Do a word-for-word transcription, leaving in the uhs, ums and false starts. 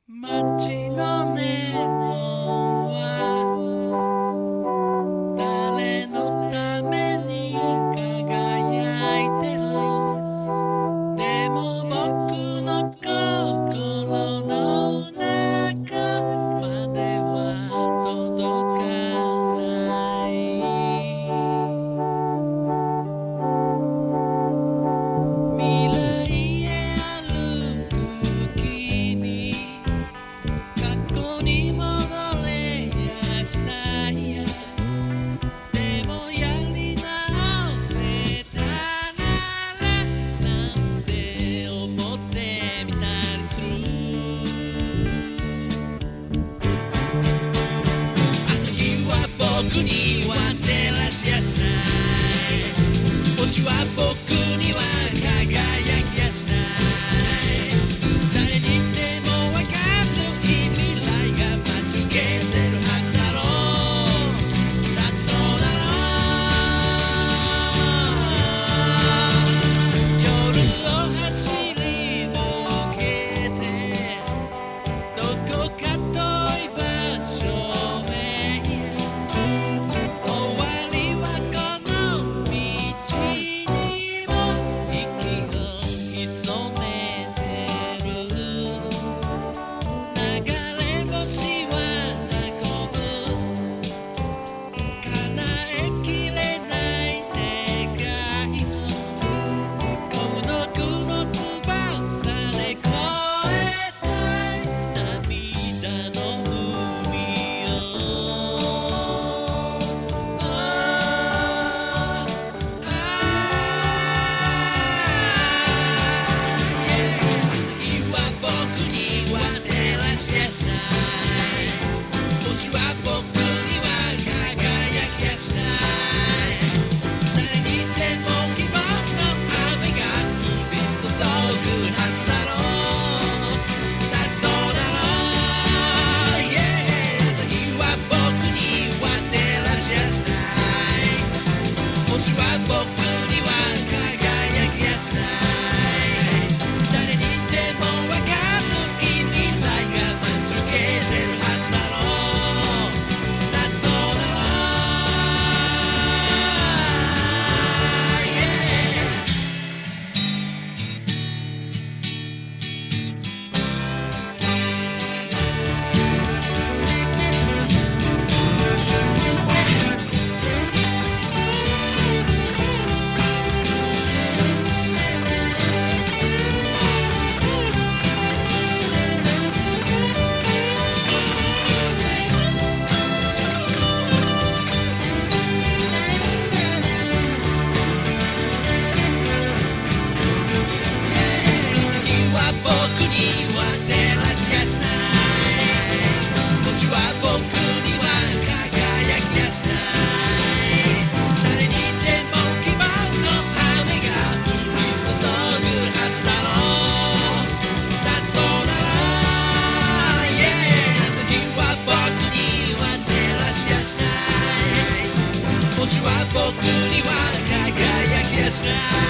街のネオンは誰のために輝いてる。でも僕の心の中までは届かない。未来へ歩く君、過去に戻れやしないや。でもやり直せたならなんて思ってみたりする。朝日は僕には照らしやしない。星は僕には輝きやしない。誰にでもわかる未来が待ち受けてるはずだろう。だってそうだろう。夜を走り抜けてどこか遠い場所へ。終わりはこの道にも息を潜めてる。流れ星は運ぶ叶えきれない願いを孤独の翼で越えたい。涙の海を朝日は僕には照らしやしない。星は僕には輝きやしない。誰にでも希望の雨が降り注ぐはずだろう。だってそうだろう。朝日は僕には照らしやしない。星は僕には輝きやしない。誰にでもわかる未来が待ち受けてるはずだろう。だってそうだろう。朝日は僕には照らしやしない。星は僕には輝きやしない。誰にでも希望の雨が降り注ぐはずだろう。だってそうだろう。朝日は僕には照らしやしない。星は僕には輝きやしない。